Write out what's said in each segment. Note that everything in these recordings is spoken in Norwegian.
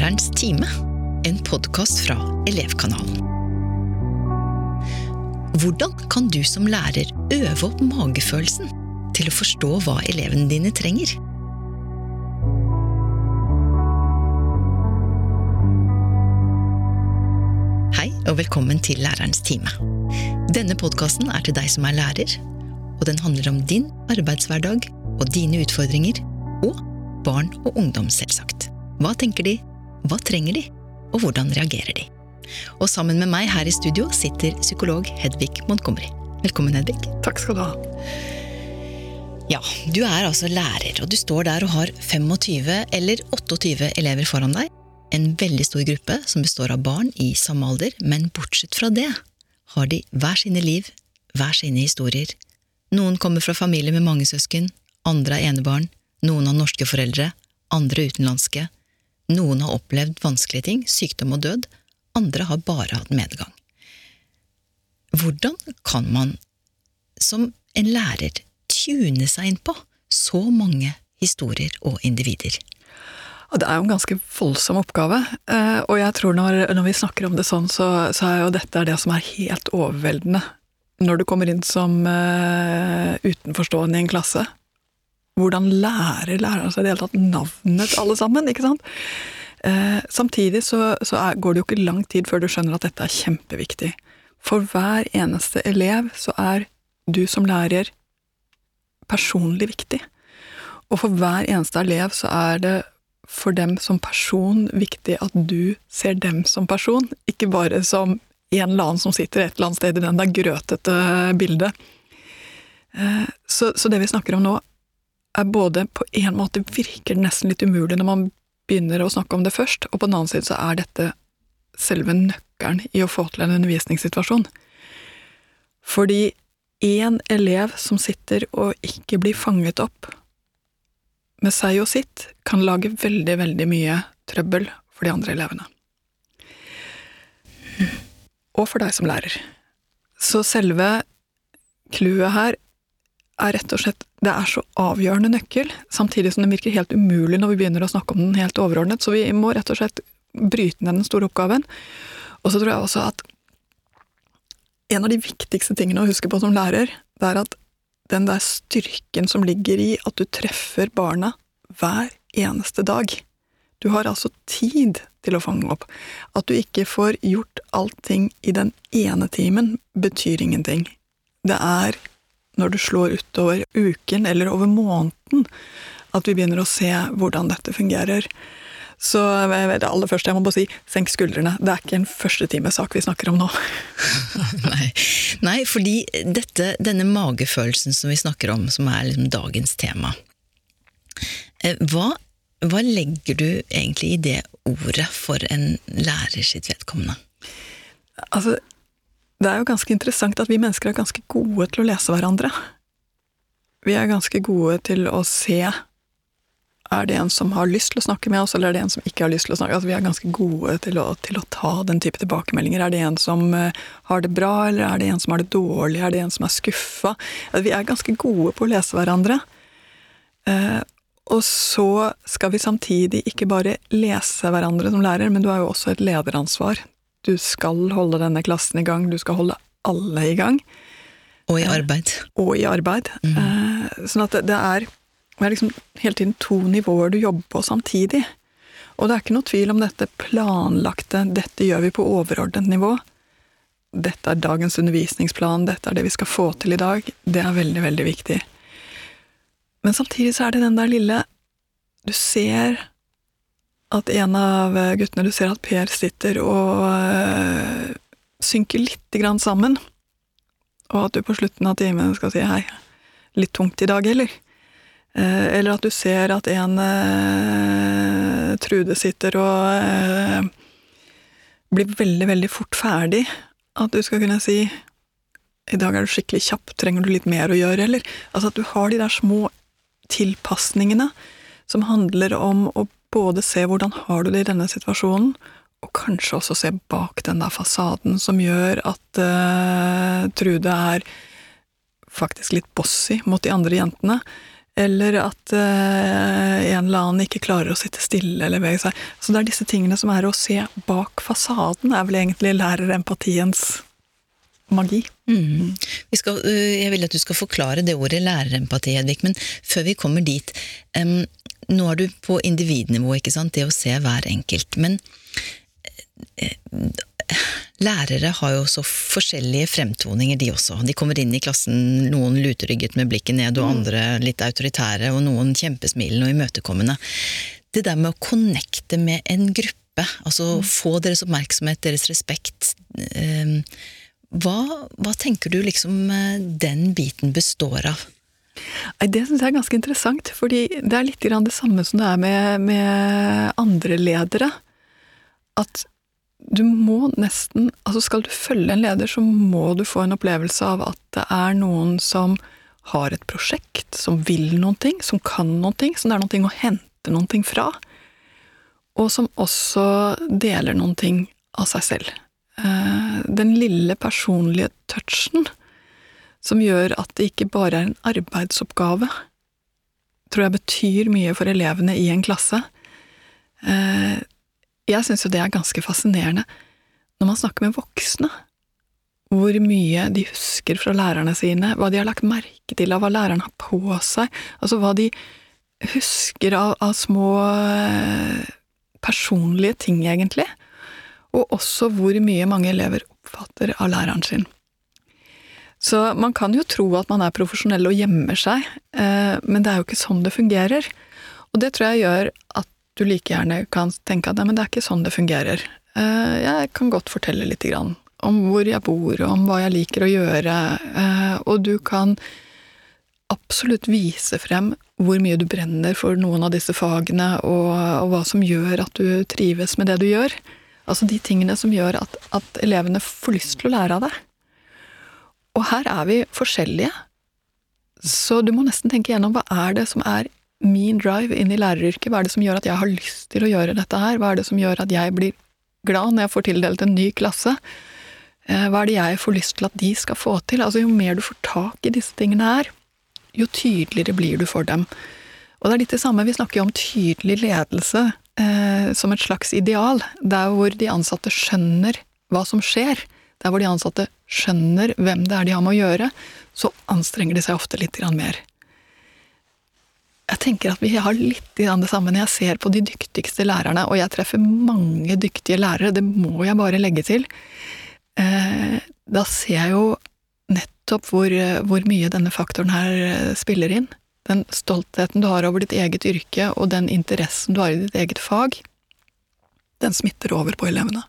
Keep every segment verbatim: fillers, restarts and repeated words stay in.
Lærerens time, en podcast fra Elevkanalen. Hvordan kan du som lærer øve opp magefølelsen til å forstå hva elevene dine trenger? Hei og velkommen til Lærerens time. Denne podcasten er til deg som er lærer, og den handler om din arbeidshverdag og dine utfordringer, og barn og ungdom selvsagt. Hva tenker de? Hva trenger de? Og hvordan reagerer de? Og sammen med meg her i studio sitter psykolog Hedvig Montgomery. Velkommen, Hedvig. Takk skal du ha. Ja, du er altså lærer, og du står der og har tjuefem eller tjueåtte elever foran deg. En veldig stor gruppe som består av barn i samme alder, men bortsett fra det har de hver sine liv, hver sine historier. Noen kommer fra familier med mange søsken, andre er enebarn, noen har norske foreldre, andre utenlandske. Noen har opplevd vanskelige ting, sykdom og død, andre har bare hatt medgang. Hvordan kan man som en lærer tune seg inn på så mange historier og individer? Det er jo en ganske voldsom oppgave, og jeg tror når, når vi snakker om det sånn, så, så er jo dette det som er helt overveldende. Når du kommer inn som uh, utenforstående i en klasse, hvordan lærer læreren seg det hele tatt navnet alle sammen, ikke sant? Eh, samtidig så, så er, går det jo ikke lang tid før du skjønner at dette er kjempeviktig. For hver eneste elev så er du som lærer personlig viktig. Og for hver eneste elev så er det for dem som person viktig at du ser dem som person, ikke bare som en eller annen som sitter et eller annet sted i den der grøtete bildet. Eh, så, så det vi snakker om nå er både på en måte virker det nesten litt umulig når man begynner å snakke om det først, og på den annen side så er dette selve nøkkelen i å få til en undervisningssituasjon. Fordi en elev som sitter og ikke blir fanget opp med seg og sitt, kan lage veldig, veldig mye trøbbel for de andre elevene. Og for deg som lærer. Så selve clouet her er rett og slett, det er så avgjørende nøkkel, samtidig som det virker helt umulig når vi begynner å snakke om den helt overordnet, så vi må rett og slett bryte ned den store oppgaven. Og så tror jeg også at en av de viktigste tingene å huske på som lærer, det er at den der styrken som ligger i at du treffer barna hver eneste dag. Du har altså tid til å fange opp. At du ikke får gjort allting i den ene timen betyr ingenting. Det er når du slår utover uken eller over måneden, at vi begynner å se hvordan dette fungerer. Så det aller første jeg må bare si, senk skuldrene. Det er ikke en første timesak vi snakker om nå. Nei. Nei, fordi dette, denne magefølelsen som vi snakker om, som er liksom dagens tema, hva, hva legger du egentlig i det ordet for en lærer sitt vedkommende? Altså, det er jo ganske interessant at vi mennesker er ganske gode til å lese hverandre. Vi er ganske gode til å se, er det en som har lyst til å snakke med oss, eller er det en som ikke har lyst til å snakke? Altså, vi er ganske gode til å, til å ta den type tilbakemeldinger. Er det en som uh, har det bra, eller er det en som har det dårlig? Er det en som er skuffa? Altså, vi er ganske gode på å lese hverandre. Uh, og så skal vi samtidig ikke bare lese hverandre som lærer, men du har jo også et lederansvar. Du skal holde denne klassen i gang, du skal holde alle i gang. Og i arbeid. Eh, og i arbeid. Mm. Eh, sånn at det, det er, det er liksom hele tiden to nivåer du jobber på samtidig. Og det er ikke noe tvil om dette planlagte, dette gjør vi på overordnet nivå. Dette er dagens undervisningsplan, dette er det vi skal få til i dag. Det er veldig, veldig viktig. Men samtidig så er det den der lille, du ser at en av guttene, du ser at Per sitter og øh, synker litt grann sammen, og at du på slutten av timen skal si hei, litt tungt i dag, eller? Eh, eller at du ser at en øh, Trude sitter og øh, blir veldig, veldig fort ferdig, at du skal kunne si i dag er du skikkelig kjapp, trenger du litt mer å gjøre, eller? Altså at du har de der små tilpassningene som handler om å både se hvordan har du det i denne situasjonen, og kanskje også se bak den der fasaden som gjør at uh, Trude er faktisk litt bossy mot de andre jentene, eller at uh, en eller annen ikke klarer å sitte stille eller bevege seg. Så det er disse tingene som er å se bak fasaden, er vel egentlig lærerempatiens magi. Mm. Vi skal, jeg vil at du skal forklare det ordet lærerempati, Hedvig, men før vi kommer dit, um, nå er du på individnivå, ikke sant, det å se hver enkelt, men lærere har jo så forskjellige fremtoninger de også. De kommer inn i klassen, noen luterygget med blikket ned, og andre litt autoritære, og noen kjempesmilende og imøtekommende. Det der med å connecte med en gruppe, altså mm. få deres oppmerksomhet, deres respekt, eh, hva, hva tenker du liksom den biten består av? Det synes jeg er ganske interessant, fordi det er litt grann det samme som det er med, med andre ledere. At du må nesten, altså skal du følge en leder, så må du få en opplevelse av at det er noen som har et prosjekt, som vil noen ting, som kan noen ting, som det er noen ting å hente noen ting fra, og som også deler noen ting av seg selv. Den lille personlige touchen, som gjør at det ikke bare er en arbeidsoppgave, tror jeg betyr mye for elevene i en klasse. Jeg synes jo det er ganske fascinerende når man snakker med voksne, hvor mye de husker fra lærerne sine, hva de har lagt merke til av hva lærerne har på seg, altså hva de husker av, av små personlige ting egentlig, og også hvor mye mange elever oppfatter av læreren sin. Så man kan jo tro at man er profesjonell og gjemmer seg, men det er jo ikke sånn det fungerer, og det tror jeg gjør at du like gjerne kan tenke at nei, men det er ikke sånn det fungerer. Jeg kan godt fortelle litt grann om hvor jeg bor, og om hva jeg liker å gjøre, og du kan absolutt vise frem hvor mye du brenner for noen av disse fagene, og, og hva som gjør at du trives med det du gjør. Altså de tingene som gjør at, at elevene får lyst til å lære av det. Og her er vi forskjellige, så du må nesten tenke gjennom hva er det som er min drive inn i læreryrket, hva er det som gjør at jeg har lyst til å gjøre dette her, hva er det som gjør at jeg blir glad når jeg får tildelt en ny klasse, hva er det jeg får lyst til at de skal få til, altså jo mer du får tak i disse tingene her, jo tydeligere blir du for dem. Og det er litt det samme, vi snakker jo om tydelig ledelse eh, som et slags ideal, der hvor de ansatte skjønner hva som skjer, der hvor de ansatte skjønner hvem det er de har med å gjøre, så anstrenger de seg ofte litt grann mer. Jeg tenker at vi har litt i det samme når jeg ser på de dyktigste lærerne, og jeg treffer mange dyktige lærere, det må jeg bare legge til. Eh, da ser jeg jo nettopp hvor, hvor mye denne faktoren her spiller inn. Den stoltheten du har over ditt eget yrke, og den interessen du har i ditt eget fag, den smitter over på elevene.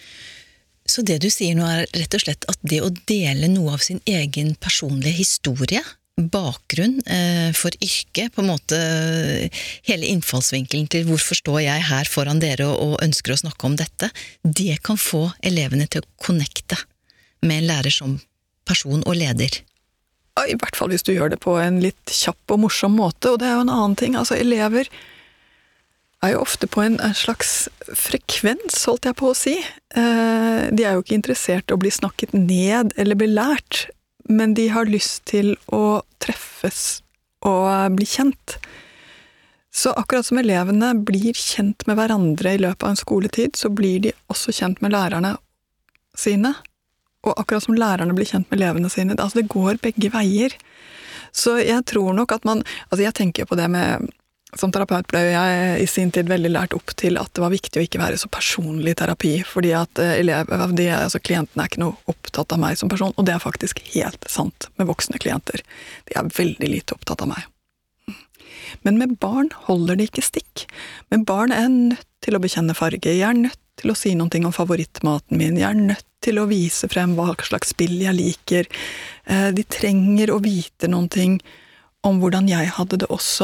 Så det du sier nå er rett og slett at det å dele noe av sin egen personlige historie, bakgrunn eh, for yrket, på en måte hele innfallsvinkelen til hvorfor står jeg her foran dere og, og ønsker å snakke om dette, det kan få elevene til å connecte med en lærer som person og leder. I hvert fall hvis du gjør det på en litt kjapp og morsom måte, og det er jo en annen ting, altså elever er jo ofte på en, en slags frekvens, holdt jeg på å si. Eh, de er jo ikke interessert i å bli snakket ned eller bli lært, men de har lyst til å treffes og bli kjent. Så akkurat som elevene blir kjent med hverandre i løpet av en skoletid, så blir de også kjent med lærerne sine. Og akkurat som lærerne blir kjent med elevene sine, altså det går begge veier. Så jeg tror nok at man, altså jeg tenker på det med, som terapeut ble jeg i sin tid veldig lært opp til at det var viktig å ikke være så personlig terapi, fordi at elever, de, altså klientene er ikke noe opptatt av meg som person, og det er faktisk helt sant med voksne klienter. De er veldig lite opptatt av meg. Men med barn holder det ikke stikk. Med barn er jeg nødt til å bekjenne farge, jeg er nødt til å si noe om favorittmaten min, jeg er nødt til å vise frem hva slags spill jeg liker. De trenger å vite noe om hvordan jeg hadde det også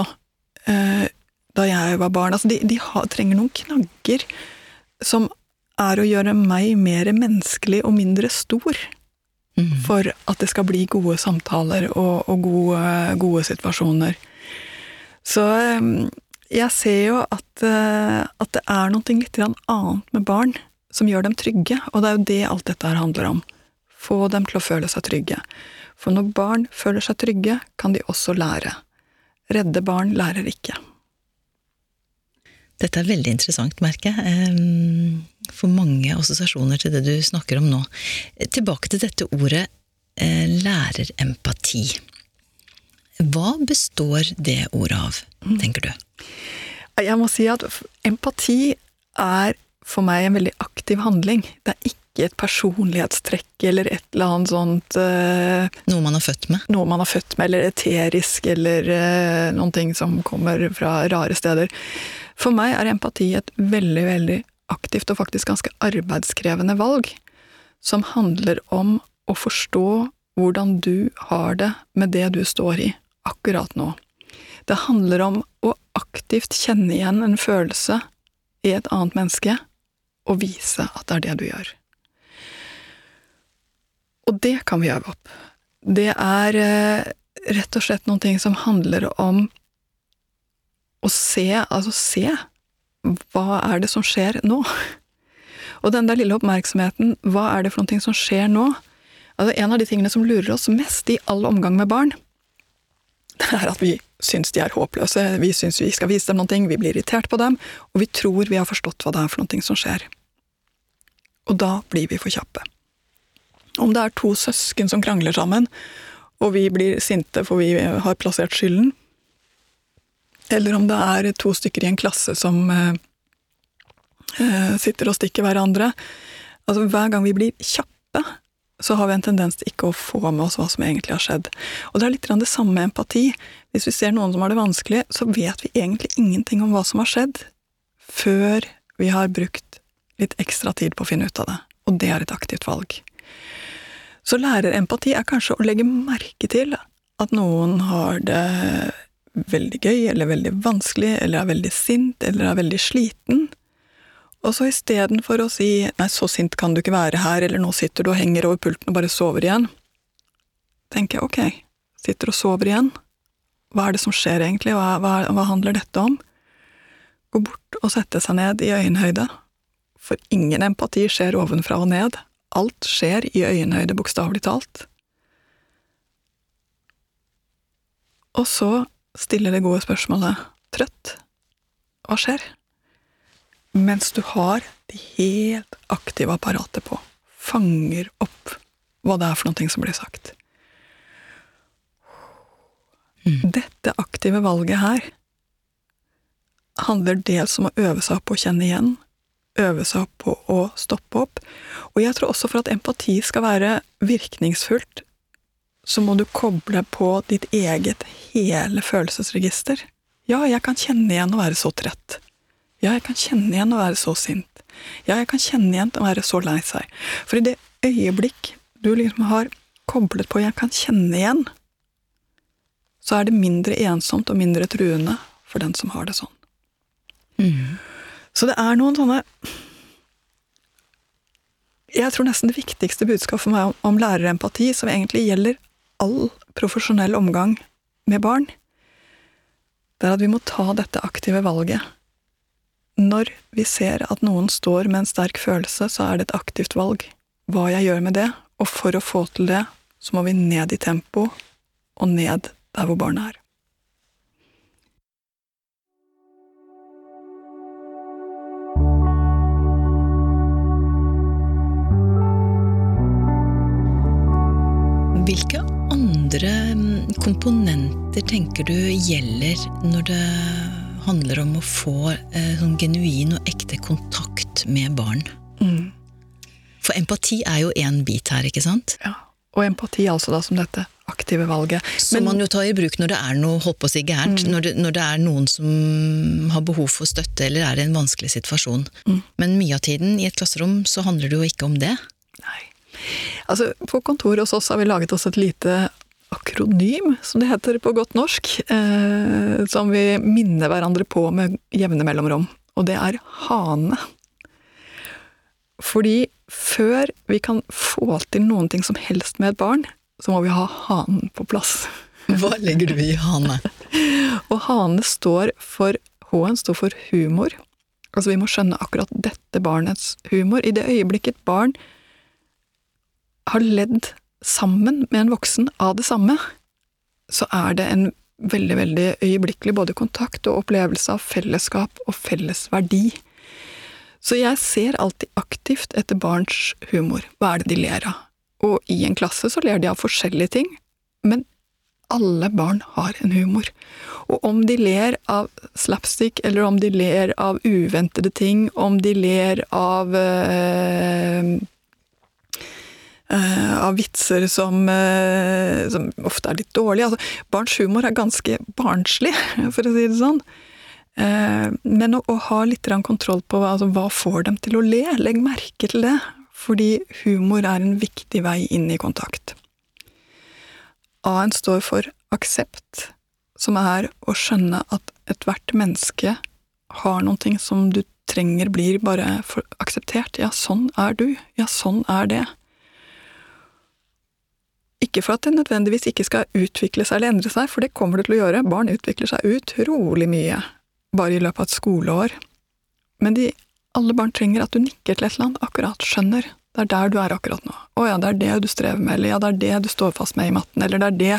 da jeg var barn. Altså de, de har, trenger noen knagger som er å gjøre meg mer menneskelig og mindre stor mm. for at det skal bli gode samtaler og, og gode, gode situasjoner. Så jeg ser jo at, at det er noe litt annet med barn som gjør dem trygge, og det er jo det alt dette her handler om. Få dem til å føle seg trygge. For når barn føler seg trygge, kan de også lære. redde barn lærer ikke. Dette er veldig interessant, merker jeg. For mange assosiasjoner til det du snakker om nå. Tilbake til dette ordet lærerempati. Hva består det ordet av, tenker du? Jeg må si at empati er for meg en veldig aktiv handling. Det er ikke et personlighetstrekk eller et eller annet sånt uh, Noe man har født med? Noe man har født med, eller eterisk, eller uh, noen ting som kommer fra rare steder. For meg er empati et veldig, veldig aktivt og faktisk ganske arbeidskrevende valg, som handler om å forstå hvordan du har det med det du står i akkurat nå. Det handler om å aktivt kjenne igjen en følelse i et annet menneske, og vise at det er det du gjør. Og det kan vi øve opp. Det er eh, rett og slett noen ting som handler om å se, altså se, hva er det som skjer nå? Og den der lille oppmerksomheten, hva er det for noen ting som skjer nå? Altså en av de tingene som lurer oss mest i all omgang med barn, det er at vi syns de er håpløse, vi syns vi skal vise dem noen ting, vi blir irritert på dem, og vi tror vi har forstått hva det er for noen ting som skjer. Og da blir vi for kjappe. Om det er to søsken som krangler sammen, og vi blir sinte for vi har plassert skylden, eller om det er to stykker i en klasse som eh, sitter og stikker hverandre. Altså hver gang vi blir kjappe, så har vi en tendens til ikke å få med oss hva som egentlig har skjedd. Og det er litt det samme med empati. Hvis vi ser noen som har det vanskelig, så vet vi egentlig ingenting om hva som har skjedd, før vi har brukt litt ekstra tid på å finne ut av det. Og det er et aktivt valg. Så lærerempati er kanskje å legge merke til at noen har det veldig gøy, eller veldig vanskelig, eller er veldig sint, eller er veldig sliten. Og så i stedet for å si, nei, så sint kan du ikke være her, eller nå sitter du og henger over pulten og bare sover igjen, tenker jeg, ok, sitter og sover igjen, hva er det som skjer egentlig, hva, hva, hva handler dette om? Gå bort og sette seg ned i øyenhøyde, for ingen empati skjer ovenfra og ned, alt skjer i øyenhøyde bokstavelig talt. Og så stiller det gode spørsmålet, trøtt, hva skjer? Mens du har det helt aktive apparatet på, fanger opp hva det er for noe som blir sagt. Mm. Dette aktive valget her handler dels om å øve seg opp på å kjenne igjen, øve seg opp på å stoppe opp, og jeg tror også for at empati skal være virkningsfullt, så må du koble på ditt eget hele følelsesregister. Ja, jeg kan kjenne igjen å være så trett. Ja, jeg kan kjenne igjen å være så sint. Ja, jeg kan kjenne igjen å være så lei seg. For i det øyeblikk du liksom har koblet på jeg kan kjenne igjen, så er det mindre ensomt og mindre truende for den som har det sånn. Mm. Så det er noen sånne... Jeg tror nesten det viktigste budskap for meg om, om lærerempati, som egentlig gjelder all profesjonell omgang med barn, det er at vi må ta dette aktive valget. Når vi ser at noen står med en sterk følelse, så er det et aktivt valg. Hva jeg gjør med det, og for å få til det, så må vi ned i tempo, og ned der hvor barnet er. Hvilke andre komponenter tenker du gjelder når det handler om å få eh, sånn genuin og ekte kontakt med barn? Mm. For empati er jo en bit her, ikke sant? Ja, og empati altså da som dette aktive valget. Som Men, man jo tar i bruk når det er noe, holdt på å si gærent, mm. når, det, når det er noen som har behov for støtte eller er i en vanskelig situasjon. Mm. Men mye av tiden i et klasserom så handler det jo ikke om det. Nei. Altså, på kontoret hos oss har vi laget oss et lite akronym, som det heter på godt norsk, eh, som vi minner hverandre på med jevne mellomrom. Og det er HANE. Fordi før vi kan få til noen ting som helst med et barn, så må vi ha HANE på plass. Hva legger du i HANE? Og HANE står for, H-en står for humor. Altså vi må skjønne akkurat dette barnets humor. I det øyeblikket barn har ledd sammen med en voksen av det samme, så er det en veldig, veldig øyeblikkelig både kontakt og opplevelse av fellesskap og felles verdi. Så jeg ser alltid aktivt etter barns humor. Hva er det de ler av? Og i en klasse så ler de av forskjellige ting, men alle barn har en humor. Og om de ler av slapstick, eller om de ler av uventede ting, om de ler av øh, øh, av vitser som, øh, som ofte er litt dårlige. Altså, barns humor er ganske barnslig, for å si det sånn. Uh, men å, å ha litt kontroll på altså, hva får dem til å le, legg merke til det, fordi humor er en viktig vei inn i kontakt. A-en står for aksept, som er å skjønne at et hvert menneske har noen ting som du trenger blir bare for akseptert. Ja, sånn er du. Ja, sånn er det. Ikke for at det nødvendigvis ikke skal utvikle seg eller endre seg, for det kommer det til å gjøre. Barn utvikler seg utrolig mye. Bare i løpet av et skoleår. Men de, alle barn trenger at du nikker til et eller annet, akkurat skjønner. Det er der du er akkurat nå. Å ja, det er det du strever med, eller ja, det er det du står fast med i matten, eller det er det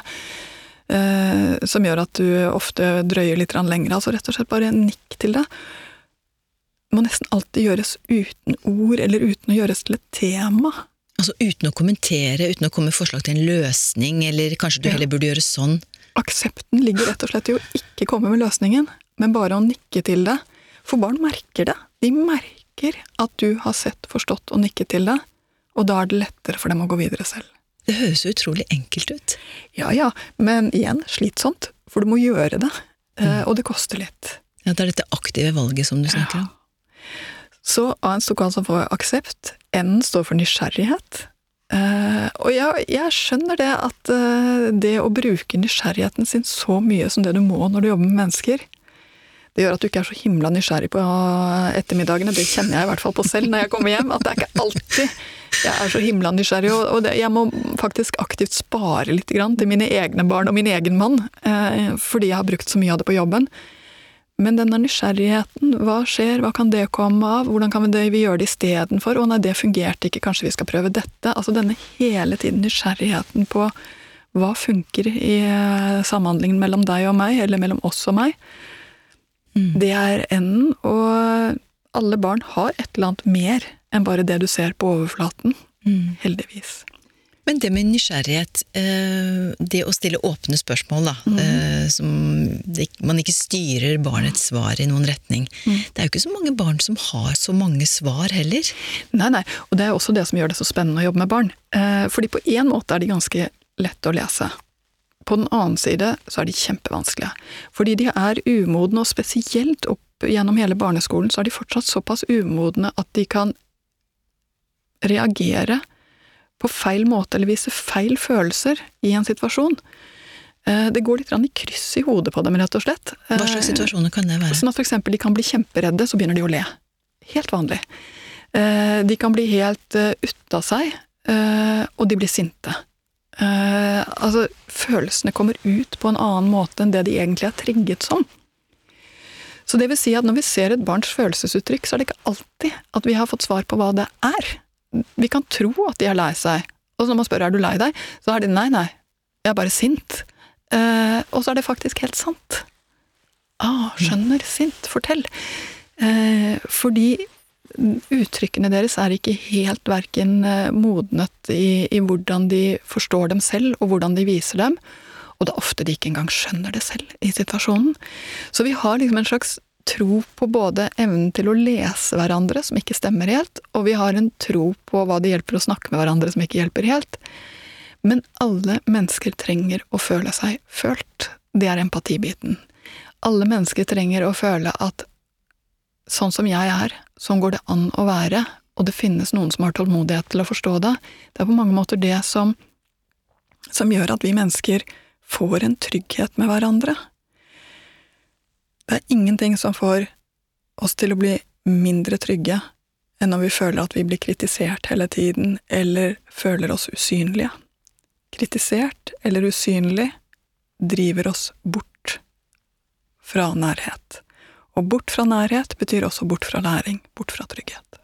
eh, som gjør at du ofte drøyer litt lenger. Altså rett og slett bare nikk til det. Det må nesten alltid gjøres uten ord, eller uten å gjøres til et tema. Altså uten å kommentere, uten å komme med forslag til en løsning, eller kanskje du heller burde gjøre sånn. Aksepten ligger rett og slett i å ikke komme med løsningen, men bare å nikke til det. For barn merker det. De merker at du har sett, forstått og nikket til det, og da er det lettere for dem å gå videre selv. Det høres jo utrolig enkelt ut. Ja, ja, men igjen, slitsomt, for du må gjøre det, mm. og det koster litt. Ja, det er dette aktive valget som du snakker om. Ja. Så A-en står altså for aksept, N står for nysgjerrighet, Uh, og jeg, jeg skjønner det at uh, det å bruke nysgjerrigheten sin så mye som det du må når du jobber med mennesker, det gjør at du ikke er så himla nysgjerrig på ettermiddagene. Det kjenner jeg i hvert fall på selv når jeg kommer hjem, at det er ikke alltid jeg er så himla nysgjerrig, og, og det, jeg må faktisk aktivt spare litt grann til mine egne barn og min egen mann, uh, fordi jeg har brukt så mye av det på jobben. Men denne nysgjerrigheten, hva skjer, hva kan det komme av, hvordan kan vi, det, vi gjøre det i stedet for, å nei, det fungerte ikke, kanskje vi skal prøve dette. Altså denne hele tiden nysgjerrigheten på hva funker i samhandlingen mellom deg og meg, eller mellom oss og meg, mm. det er enden, og alle barn har et eller annet mer enn bare det du ser på overflaten, mm. heldigvis. Men det med nysgjerrighet, det å stille åpne spørsmål da, mm. som man ikke styrer barnets svar i noen retning. Mm. Det er jo ikke så mange barn som har så mange svar heller. Nei, nei, og det er også det som gjør det så spennende å jobbe med barn. Fordi på en måte er de ganske lett å lese. På den annen side så er de kjempevanskelige. Fordi de er umodne, og spesielt opp gjennom hele barneskolen så er de fortsatt såpass umodne at de kan reagere på feil måte, eller vise feil følelser i en situasjon. Det går litt i kryss i hodet på dem, rett og slett. Hva slags situasjoner kan det være? Sånn at for eksempel de kan bli kjemperedde, så begynner de å le. Helt vanlig. De kan bli helt ut av seg, og de blir sinte. Altså, følelsene kommer ut på en annen måte enn det de egentlig er trigget som. Så det vil si at når vi ser et barns følelsesuttrykk, så er det ikke alltid at vi har fått svar på hva det er. Vi kan tro at de er lei seg, og når man spør er du lei deg, så er det nei, nei, jeg er bare sint. Eh, og så er det faktisk helt sant. Ah, skjønner, sint, fortell. Eh, fordi uttrykkene deres er ikke helt hverken modnet i, i hvordan de forstår dem selv, og hvordan de viser dem, og det er ofte de ikke engang skjønner det selv i situasjonen. Så vi har liksom en slags tro på både evnen til å lese hverandre, som ikke stemmer helt, og vi har en tro på hva det hjelper å snakke med hverandre, som ikke hjelper helt. Men alle mennesker trenger å føle seg følt. Det er empatibiten. Alle mennesker trenger å føle at sånn som jeg er, sånn går det an å være, og det finnes noen som har tålmodighet til å forstå det. Det er på mange måter det som, som gjør at vi mennesker får en trygghet med hverandre. Det er ingenting som får oss til å bli mindre trygge enn når vi føler at vi blir kritisert hele tiden, eller føler oss usynlige. Kritisert eller usynlig driver oss bort fra nærhet. Og bort fra nærhet betyr også bort fra læring, bort fra trygghet.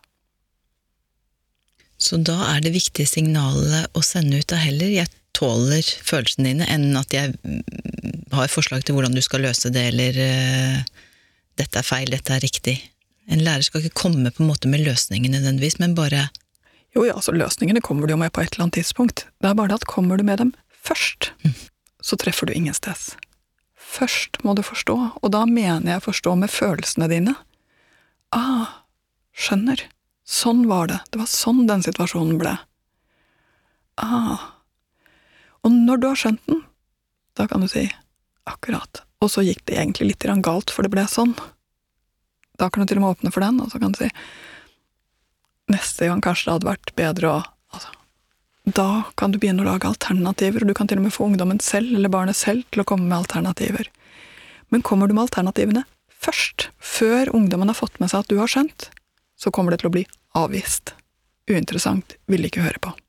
Så da er det viktige signalet å sende ut av heller, jeg tåler følelsene dine, enn at jeg har forslag til hvordan du skal løse det, eller uh, dette er feil, dette er riktig. En lærer skal ikke komme på en måte med løsningene nødvendigvis, men bare... Jo, ja, altså løsningene kommer du jo med på et eller annet tidspunkt. Det er bare det at kommer du med dem først, mm. så treffer du ingen sted. Først må du forstå, og da mener jeg forstå med følelsene dine. Ah, skjønner. Sånn var det. Det var sånn den situasjonen ble. Ah. Og når du har skjønt den, da kan du si akkurat. Og så gikk det egentlig litt galt, for det ble sånn. Da kan du til og med åpne for den, og så kan du si neste gang kanskje det hadde vært bedre å altså, da kan du begynne å lage alternativer, og du kan til og med få ungdommen selv, eller barnet selv, til å komme med alternativer. Men kommer du med alternativene først, før ungdommen har fått med seg at du har skjønt, så kommer det til å bli avvist. Uinteressant, vil ikke høre på.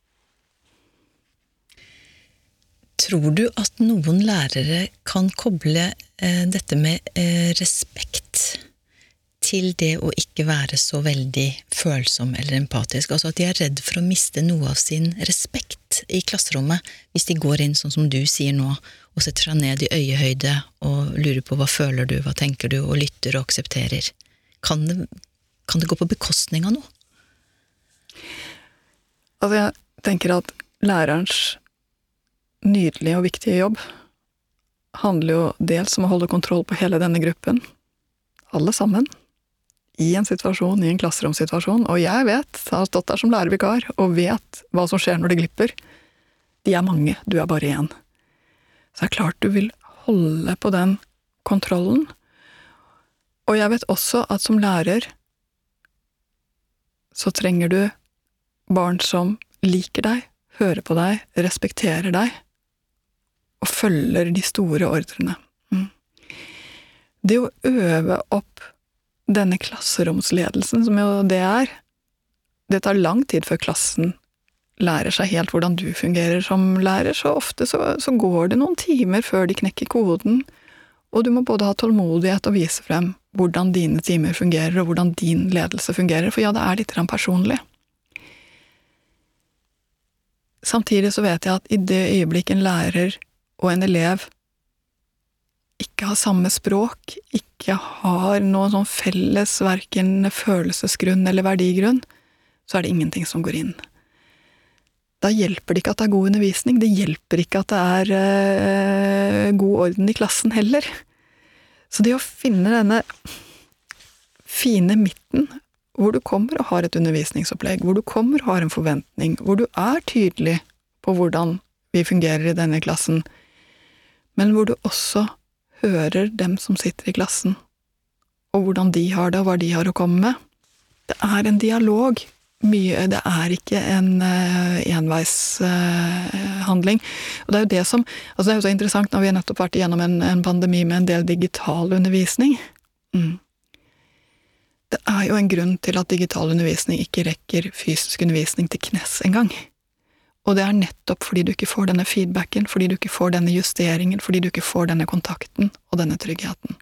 Tror du at noen lærere kan koble eh, dette med eh, respekt til det å ikke være så veldig følsom eller empatisk? Altså at de er redd for å miste noe av sin respekt i klasserommet, hvis de går inn sånn som du sier nå, og setter seg ned i øyehøyde og lurer på hva føler du, hva tenker du, og lytter og aksepterer. Kan det, kan det gå på bekostning av noe? Altså jeg tenker at lærerens nydelige og viktige jobb handler jo dels om å holde kontroll på hele denne gruppen, alle sammen, i en situasjon, i en klasseromssituasjon, og jeg vet, jeg har stått der som lærervikar, og vet hva som skjer når det glipper. De er mange, du er bare en. Så det er klart du vil holde på den kontrollen, og jeg vet også at som lærer så trenger du barn som liker deg, hører på deg, respekterer deg, og følger de store ordrene. Mm. Det å øve opp denne klasseromsledelsen, som jo det er, det tar lang tid før klassen lærer seg helt hvordan du fungerer som lærer, så ofte så, så går det noen timer før de knekker koden, og du må både ha tålmodighet og vise frem hvordan dine timer fungerer, og hvordan din ledelse fungerer, for ja, det er litt personlig. Samtidig så vet jeg at i det øyeblikk en lærer og en elev ikke har samme språk, ikke har noen sånn felles hverken følelsesgrunn eller verdigrunn, så er det ingenting som går inn. Da hjelper det ikke at det er god undervisning, det hjelper ikke at det er øh, god orden i klassen heller. Så det å finne denne fine midten, hvor du kommer og har et undervisningsopplegg, hvor du kommer og har en forventning, hvor du er tydelig på hvordan vi fungerer i denne klassen, men hvor du også hører dem som sitter i klassen, og hvordan de har det, og hva de har å komme med. Det er en dialog, mye, det er ikke en uh, enveishandling. Uh, og det er jo det som, altså det er jo så interessant når vi har nettopp vært igjennom en, en pandemi med en del digital undervisning. Mm. Det er jo en grunn til at digital undervisning ikke rekker fysisk undervisning til knes en gang. Og det er nettopp fordi du ikke får denne feedbacken, fordi du ikke får denne justeringen, fordi du ikke får denne kontakten og denne tryggheten.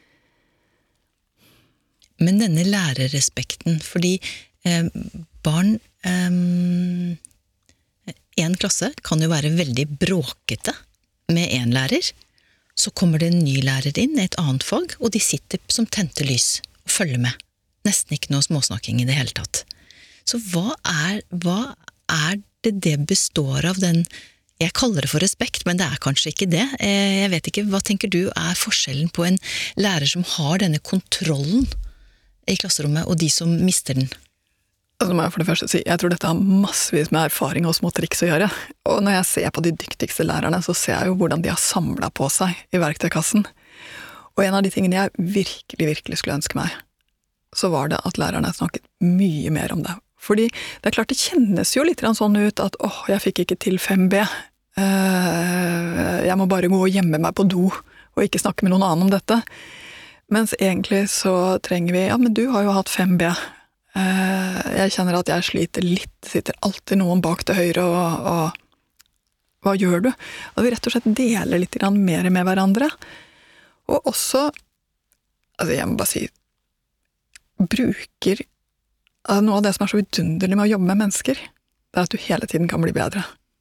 Men denne lærerrespekten, fordi eh, barn eh, en klasse kan jo være veldig bråkete med en lærer, så kommer det en ny lærer inn i et annet fag, og de sitter som tente lys og følger med. Nesten ikke noe småsnakking i det hele tatt. Så hva er, hva er det det består av den, jeg kaller det for respekt, men det er kanskje ikke det. Jeg vet ikke, hva tenker du er forskjellen på en lærer som har denne kontrollen i klasserommet, og de som mister den? Altså må jeg for det første si, jeg tror dette har massevis med erfaring og små triks å gjøre. Og når jeg ser på de dyktigste lærerne, så ser jeg jo hvordan de har samlet på seg i verktøykassen. Og en av de tingene jeg virkelig, virkelig skulle ønske meg, så var det at lærerne snakket mye mer om det. Fordi det er klart det kjennes jo litt sånn ut at åh, jeg fikk ikke til fem B. Jeg må bare gå og gjemme meg på do og ikke snakke med noen annen om dette. Mens egentlig så trenger vi, ja, men du har jo hatt fem B. Jeg kjenner at jeg sliter litt, det sitter alltid noen bak til høyre, og, og hva gjør du? At vi rett og slett deler litt mer med hverandre. Og også, altså jeg må bare si, bruker noe av det som er så vidunderlig med å jobbe med mennesker, det er at du hele tiden kan bli bedre.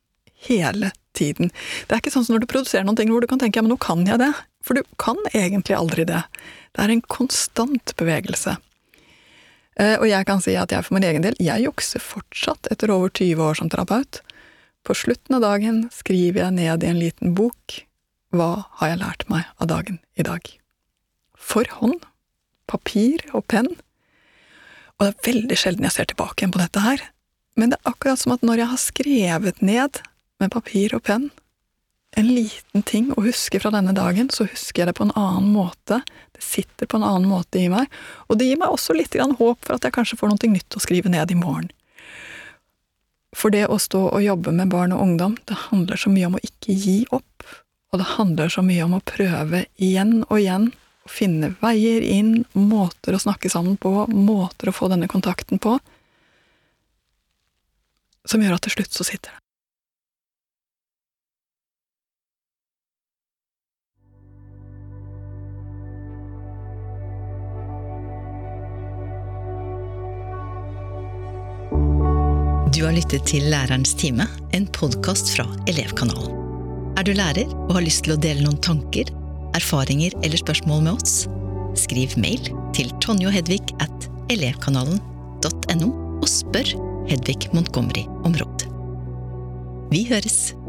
hele tiden. Det er ikke sånn som når du produserer noen ting hvor du kan tenke, ja, men nå kan jeg det. For du kan egentlig aldri det. Det er en konstant bevegelse. Og jeg kan si at jeg for min egen del, jeg jukser fortsatt etter over tyve år som terapeut. På slutten av dagen skriver jeg ned i en liten bok, hva har jeg lært meg av dagen i dag? For hånd, papir og penn. Og det er veldig sjelden jeg ser tilbake igjen på dette her. Men det er akkurat som at når jeg har skrevet ned med papir og penn, en liten ting å huske fra denne dagen, så husker jeg det på en annen måte. Det sitter på en annen måte i meg. Og det gir meg også litt grann håp for at jeg kanskje får noe nytt å skrive ned i morgen. For det å stå og jobbe med barn og ungdom, det handler så mye om å ikke gi opp. Og det handler så mye om å prøve igjen og igjen å finne veier inn, måter å snakke sammen på, måter å få denne kontakten på, som gjør at til slutt så sitter det. Du har lyttet til Lærerens time, en podcast fra Elevkanalen. Er du lærer og har lyst til å dele noen tanker, erfaringer eller spørsmål med oss? Skriv mail til tonjohedvig at elevkanalen punktum no og spør Hedvig Montgomery om råd. Vi høres!